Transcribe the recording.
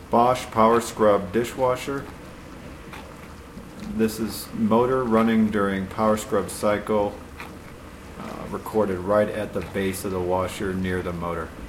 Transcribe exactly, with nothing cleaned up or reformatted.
Bosch Power Scrub dishwasher. This is motor running during power scrub cycle, uh, recorded right at the base of the washer near the motor.